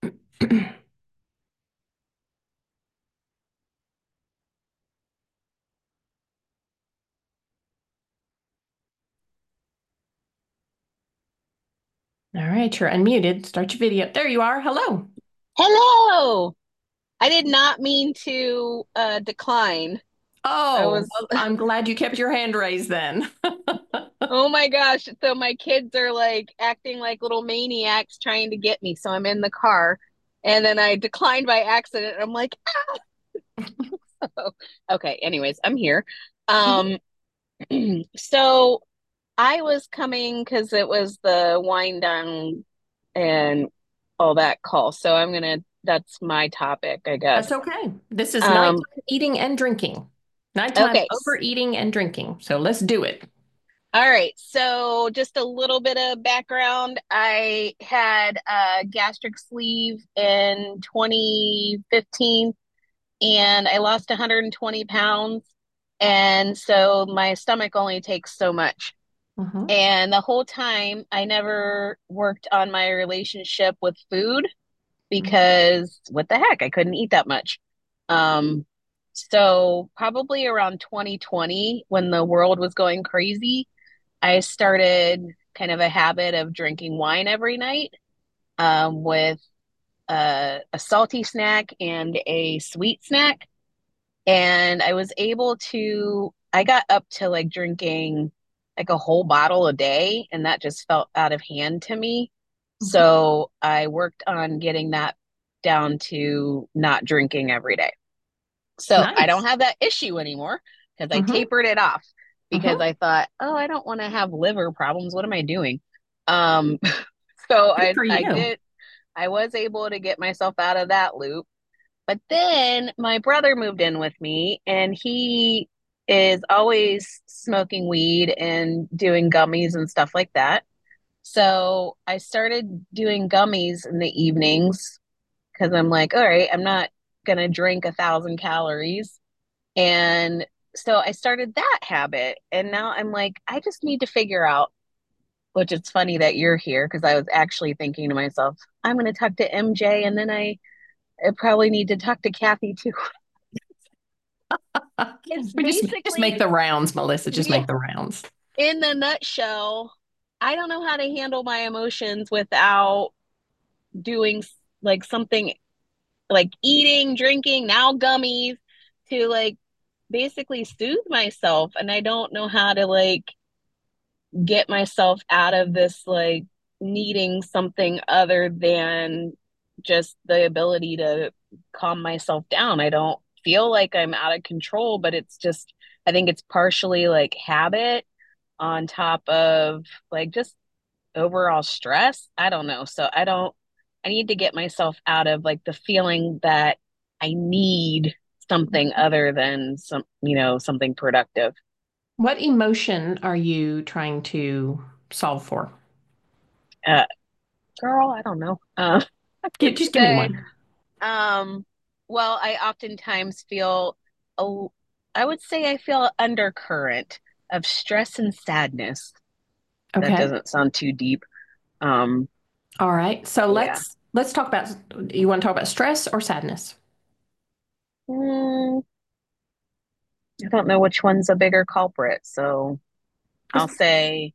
All right, you're unmuted. Start your video. There you are. Hello. Hello. I did not mean to decline. I Oh, was, well, I'm glad you kept your hand raised then. oh my gosh. So my kids are like acting like little maniacs trying to get me. So I'm in the car and then I declined by accident. I'm like, oh. Okay. Anyways, I'm here. Mhm. Um, so I was coming because it was the wind down and all that call. So that's my topic, I That's guess. okay. This is Um, nighttime eating and drinking. Nighttime okay. overeating and drinking. So let's do it. All right, so just a little bit of background. I had a gastric sleeve in 2015 and I lost 120 pounds. And so my stomach only takes so much. Mhm. And the whole time I never worked on my relationship with food because what the heck, I couldn't eat that much. Um, so probably around 2020 when the world was going crazy. I started kind of a habit of drinking wine every night with a salty snack and a sweet snack. And I was able to, I got up to like drinking like a whole bottle a day, and that just felt out of hand to me. Mhm. So I worked on getting that down to not drinking every day. So I don't Nice. have that issue anymore because I Mm-hmm. tapered it off because Mm-hmm. I thought, oh, I don't want to have liver problems. What am I doing? Um, so Good I for I you. did I was able to get myself out of that loop. But then my brother moved in with me and he is always smoking weed and doing gummies and stuff like that. So I started doing gummies in the evenings because I'm like, all right, I'm not gonna drink 1,000 calories. And so I started that habit. And now I'm like, I just need to figure out, which it's funny that you're here because I was actually thinking to myself, I'm gonna talk to MJ and then I probably need to talk to Kathy too. It's We just make basically, the rounds, Melissa. Just yeah, make the rounds. in the nutshell, I don't know how to handle my emotions without doing like something like eating, drinking, now gummies to like basically soothe myself. And I don't know how to like get myself out of this like needing something other than just the ability to calm myself down. I don't feel like I'm out of control, but it's just, I think it's partially like habit on top of like just overall stress. I don't know. So I need to get myself out of like the feeling that I need something other than something productive. What emotion are you trying to solve for? Uh, Girl, I don't know. Would Just give me say, one. um, well, I oftentimes feel, a, I would say I feel undercurrent of stress and sadness. That Okay. doesn't sound too deep. Um, All right. So yeah. let's talk about, you want to talk about stress or sadness? Mm, I don't know which one's a bigger culprit, so I'll Just say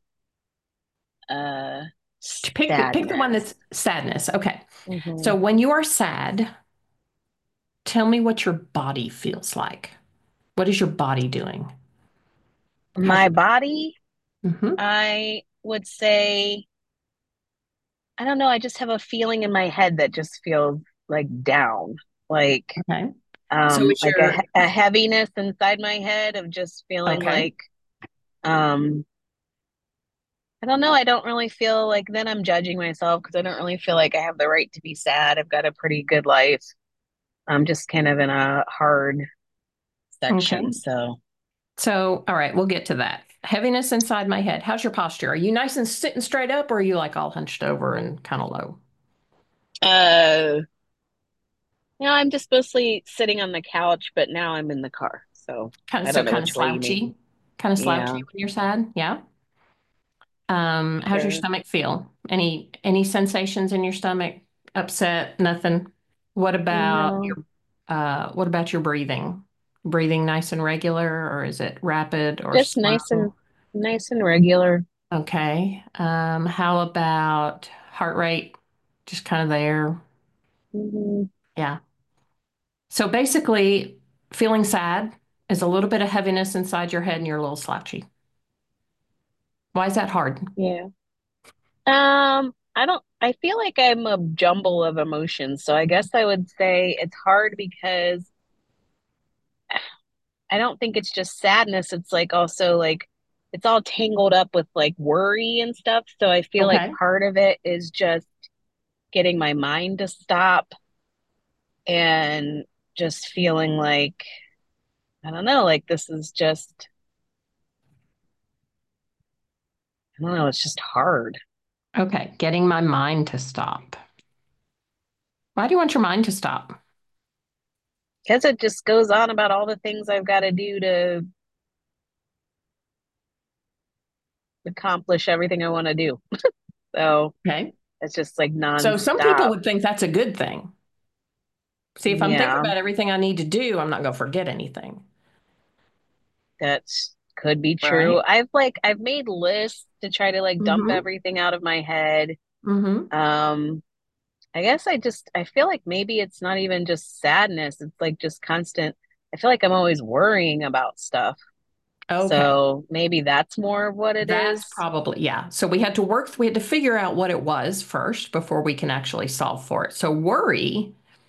pick the one sadness. that's sadness. Okay. Hmm. So when you are sad, tell me what your body feels like. What is your body doing? How's My your body, hmm I would say, I don't know, I just have a feeling in my head that just feels like down. Like Okay. So is like your a heaviness inside my head of just feeling okay. like um I don't know, I don't really feel like then I'm judging myself because I don't really feel like I have the right to be sad. I've got a pretty good life. I'm just kind of in a hard Okay. section. So So all right, we'll get to that. Heaviness inside my head. How's your posture? Are you nice and sitting straight up, or are you like all hunched over and kind of low? uh I'm just mostly sitting on the couch, but now I'm in the car. So I don't know Kind of which way you mean. slouchy, kind of slouchy Yeah, when you're sad. Yeah. How's your sure. stomach feel? Any sensations in your stomach? Upset? Nothing? No, What about your breathing? Breathing nice and regular, or is it rapid or just slow? nice and regular. Okay. How about heart rate? Just kind of there. Hmm. Yeah. So basically, feeling sad is a little bit of heaviness inside your head and you're a little slouchy. Why is that hard? Yeah. I feel like I'm a jumble of emotions. So I guess I would say it's hard because I don't think it's just sadness. It's like also like it's all tangled up with like worry and stuff. So I feel like Okay. part of it is just getting my mind to stop and just feeling like, I don't know, like this is just, I don't know, it's just hard. Okay. Getting my mind to stop. Why do you want your mind to stop? Because it just goes on about all the things I've got to do to accomplish everything I want to do. So Okay. it's just like So some people nonstop. would think that's a good thing. See, if I'm thinking Yeah, about everything I need to do, I'm not going to forget anything. that's could be true. Right. I've made lists to try to like dump Mm-hmm. everything out of my head. Mm-hmm. Um, I guess I feel like maybe it's not even just sadness. It's like just constant. I feel like I'm always worrying about stuff. Okay. So maybe that's more of what it That's is. probably, yeah. So we had to figure out what it was first before we can actually solve for it. So worry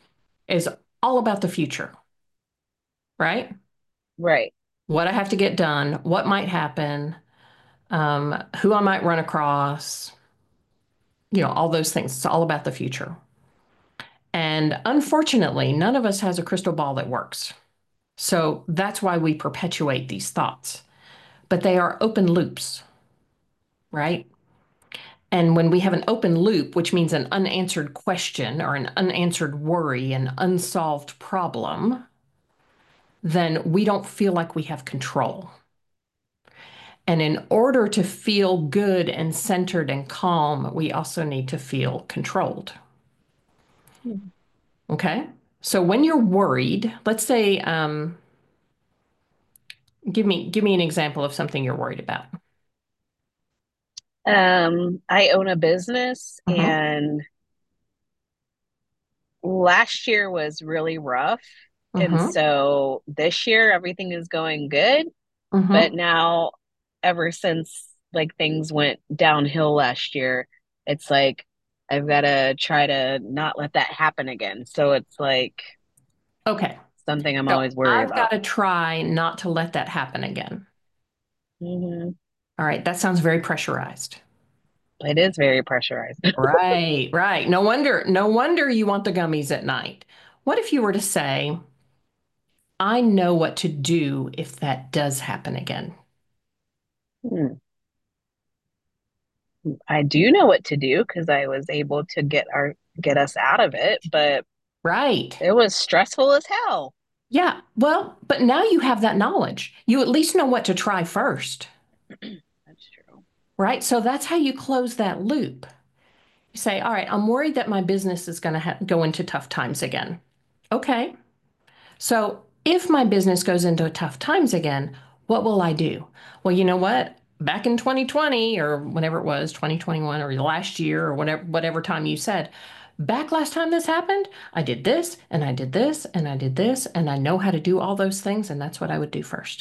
is all about the future, right? Right. What I have to get done, what might happen, who I might run across, all those things. It's all about the future. And unfortunately, none of us has a crystal ball that works. So that's why we perpetuate these thoughts. But they are open loops, right? And when we have an open loop, which means an unanswered question or an unanswered worry, an unsolved problem, then we don't feel like we have control. And in order to feel good and centered and calm, we also need to feel controlled. Mhm. Okay. So when you're worried, let's say, give me an example of something you're worried about. I own a business, Mm-hmm. and last year was really rough. And Mm-hmm. so this year everything is going good. But Mm-hmm. now, ever since like things went downhill last year, it's like I've got to try to not let that happen again. So it's like Okay. something I'm So always worried I've got about. to try not to let that happen again. Hmm. All right. That sounds very pressurized. It is very pressurized. Right, right. No wonder you want the gummies at night. What if you were to say, I know what to do if that does happen again? Hmm. I do know what to do because I was able to get us out of it, but Right. it was stressful as hell. Yeah. Well, but now you have that knowledge. You at least know what to try first, That's true. right? So that's how you close that loop. You say, all right, I'm worried that my business is going to go into tough times again. Okay. So if my business goes into tough times again, what will I do? Well, you know what? Back in 2020 or whenever it was, 2021 or last year or whatever time you said, back last time this happened, I did this and I did this and I did this and I know how to do all those things and that's what I would do first.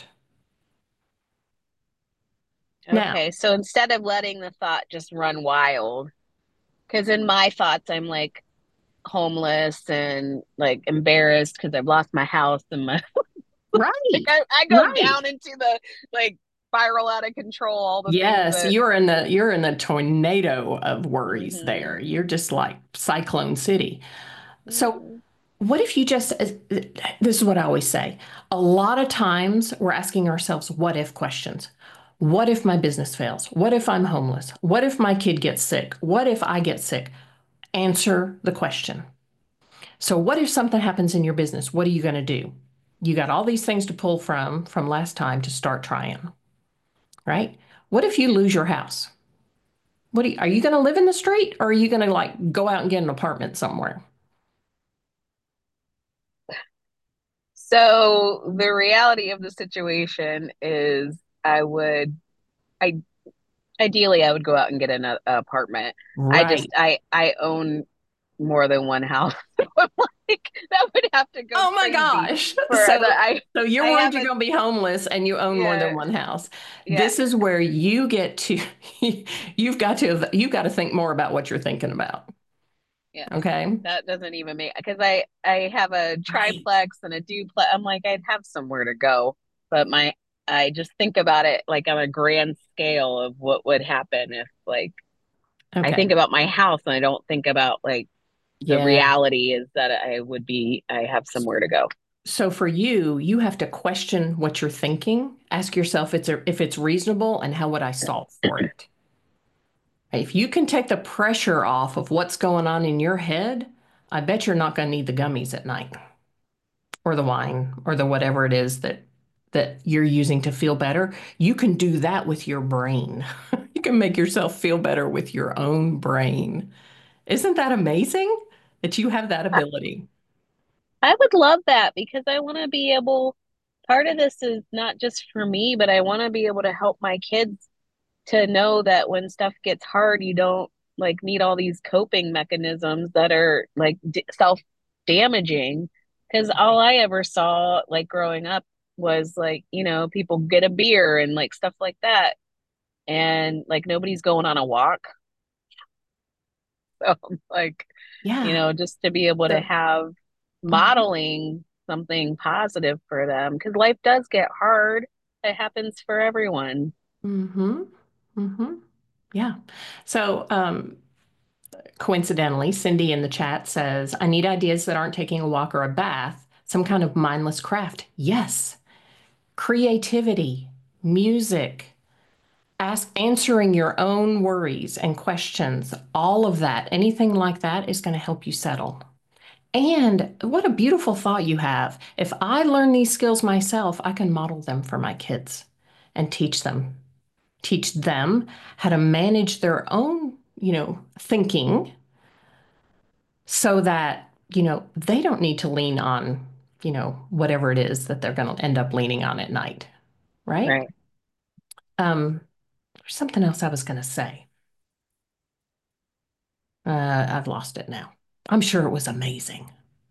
Now, Okay, so instead of letting the thought just run wild, because in my thoughts, I'm like homeless and like embarrassed because I've lost my house and my like right, I go right. down into the like spiral out of control, all the things Yes, that you're in the tornado of worries there. hmm You're just like Cyclone City. So hmm what if you just, this is what I always say. A lot of times we're asking ourselves what if questions. What if my business fails? What if I'm homeless? What if my kid gets sick? What if I get sick? Answer the question. So what if something happens in your business? What are you going to do? You got all these things to pull from last time to start trying, right? What if you lose your house? Are you going to live in the street or are you going to like go out and get an apartment somewhere? So the reality of the situation is I ideally I would go out and get an apartment. Right. I own more than one house. So I'm like that would have to go Oh my crazy gosh. for So the so you're I worried have you're a going to be homeless and you own more than yeah, one house. yeah, This is where you get to you've got to think more about what you're thinking about. yes. Okay? That doesn't even make because I have a Right. triplex and a duplex. I'm like I'd have somewhere to go, but my I just think about it like on a grand scale of what would happen if like I Okay. think about my house and I don't think about like the Yeah. reality is that I have somewhere to go. So for you, you have to question what you're thinking. Ask yourself if it's reasonable and how would I solve for it? If you can take the pressure off of what's going on in your head, I bet you're not going to need the gummies at night or the wine or the whatever it is that you're using to feel better. You can do that with your brain. You can make yourself feel better with your own brain. Isn't that amazing that you have that ability? I would love that because I want to be able, part of this is not just for me, but I want to be able to help my kids to know that when stuff gets hard, you don't like need all these coping mechanisms that are like self-damaging. Because all I ever saw like growing up was like, people get a beer and like stuff like that. And like nobody's going on a walk. So like, Yeah. just to be able to So, have modeling something positive for them because life does get hard. It happens for everyone. Mm-hmm. Mm-hmm. Yeah. So, coincidentally, Cindy in the chat says, I need ideas that aren't taking a walk or a bath, some kind of mindless craft. Yes. Creativity, music, answering your own worries and questions, all of that, anything like that is going to help you settle. And what a beautiful thought you have. If I learn these skills myself, I can model them for my kids and teach them how to manage their own, thinking so that, they don't need to lean on, whatever it is that they're going to end up leaning on at night, right? Right. There's something else I was going to say. I've lost it now. I'm sure it was amazing.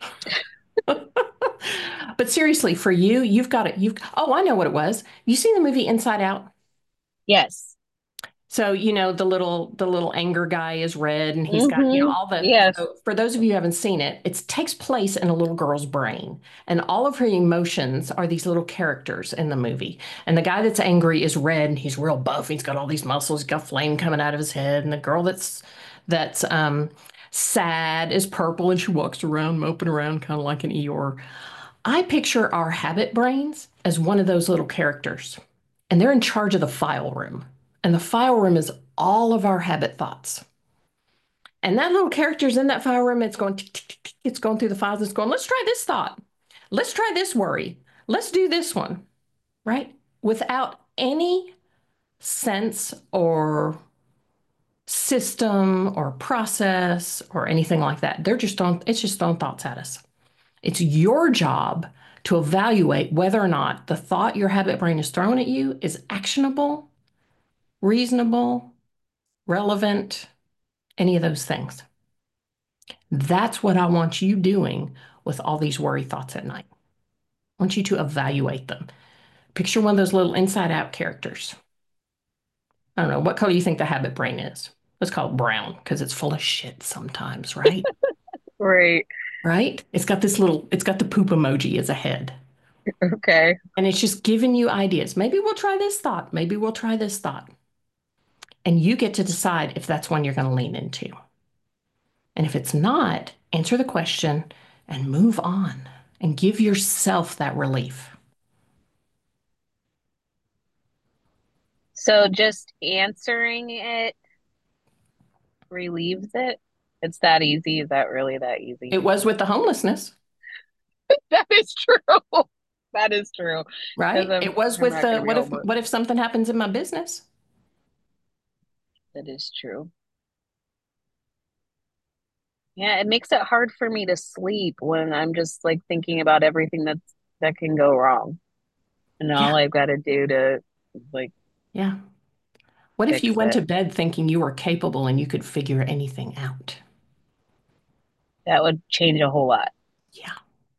But seriously, for you, you've got it. Oh, I know what it was. You seen the movie Inside Out? Yes. So, the little anger guy is red and he's got, Mm-hmm. all the, Yes. so for those of you who haven't seen it, it takes place in a little girl's brain. And all of her emotions are these little characters in the movie. And the guy that's angry is red and he's real buff. He's got all these muscles, he's got flame coming out of his head. And the girl that's sad is purple and she walks around moping around kind of like an Eeyore. I picture our habit brains as one of those little characters, and they're in charge of the file room. And the file room is all of our habit thoughts. And that little character's in that file room. It's going, tick, tick, tick, tick, it's going through the files. It's going, let's try this thought. Let's try this worry. Let's do this one, right? Without any sense or system or process or anything like that. It's just throwing thoughts at us. It's your job to evaluate whether or not the thought your habit brain is throwing at you is actionable, reasonable, relevant, any of those things. That's what I want you doing with all these worry thoughts at night. I want you to evaluate them. Picture one of those little inside out characters. I don't know, what color do you think the habit brain is? Let's call it brown because it's full of shit sometimes, right? Right. Right? It's got the poop emoji as a head. Okay. And it's just giving you ideas. Maybe we'll try this thought. Maybe we'll try this thought. And you get to decide if that's one you're going to lean into. And if it's not, answer the question and move on and give yourself that relief. So just answering it relieves it. It's that easy. Is that really that easy? It was with the homelessness, That is true. That is true. Because right? It was I'm with not going the to be able to. what if something happens in my business? That is true. Yeah, it makes it hard for me to sleep when I'm just like thinking about everything that can go wrong. And Yeah. all I've got to do to like Yeah. What if you fix went it. to bed thinking you were capable and you could figure anything out? That would change a whole lot. Yeah.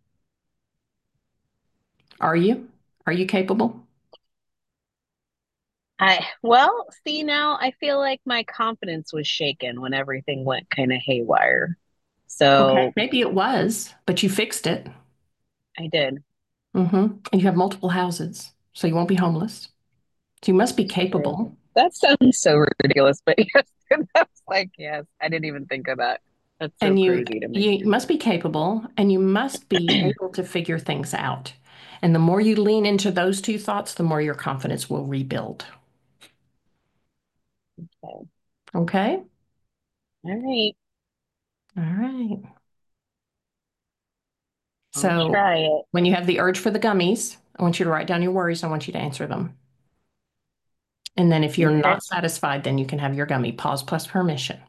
Are you? Are you capable? Well, see now I feel like my confidence was shaken when everything went kind of haywire. Okay. So Maybe it was, but you fixed it. I did. And you have multiple houses, so you won't be homeless. So you must be True. capable. That sounds so ridiculous, but yes, that's like, yes, I didn't even think of that. That's so And you crazy to me. you must be capable and you must be able to figure things out. And the more you lean into those two thoughts, the more your confidence will rebuild. Okay. Okay? All right. All right. I'll So try it. when you have the urge for the gummies, I want you to write down your worries. I want you to answer them. And then if you're Okay. not satisfied, then you can have your gummy. Pause plus permission.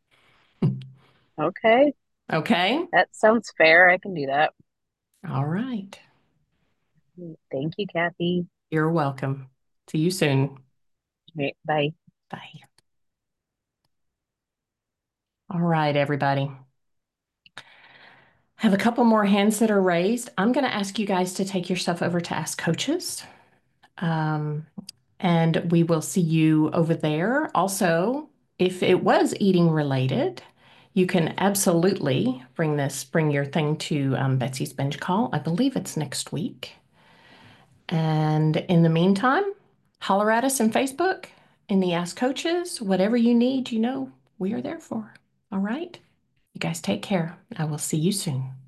Okay. Okay? That sounds fair. I can do that. All right. Thank you, Kathy. You're welcome. See you soon. All right. Bye. Bye. All right, everybody. Have a couple more hands that are raised. I'm going to ask you guys to take your stuff over to Ask Coaches. Um, and we will see you over there. Also, if it was eating related, You can absolutely bring your thing to Betsy's Binge Call. I believe it's next week. And in the meantime, holler at us on Facebook, in the Ask Coaches, whatever you need, we are there for. All right? You guys take care. I will see you soon.